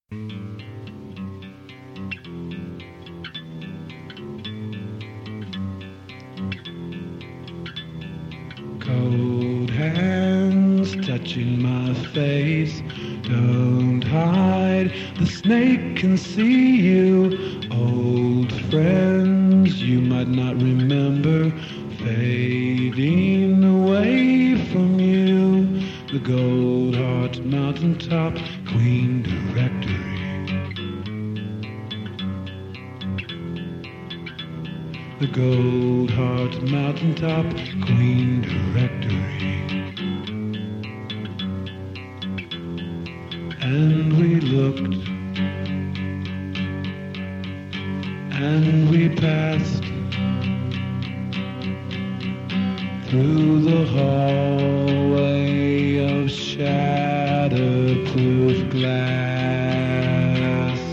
Cold hands touching my face. Don't hide, the snake can see you. Old friends you might not remember, fading away from you. The Gold Heart Mountaintop Queen Directory. The Gold Heart Mountaintop Queen Directory. And we looked, and we passed through the hallway of shatterproof glass.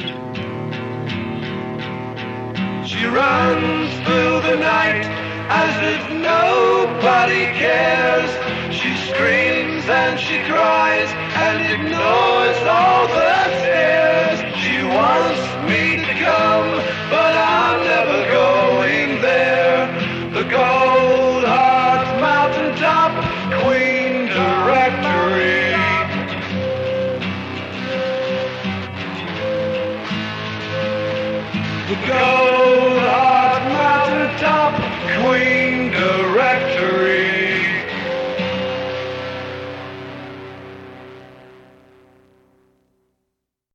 She runs through the night as if nobody cares. She screams and she cries and ignores all the stares. She wants me to come, but I'm never going there. The Gold Heart Mountaintop Queen Directory. The Gold Heart Mountaintop Queen Directory.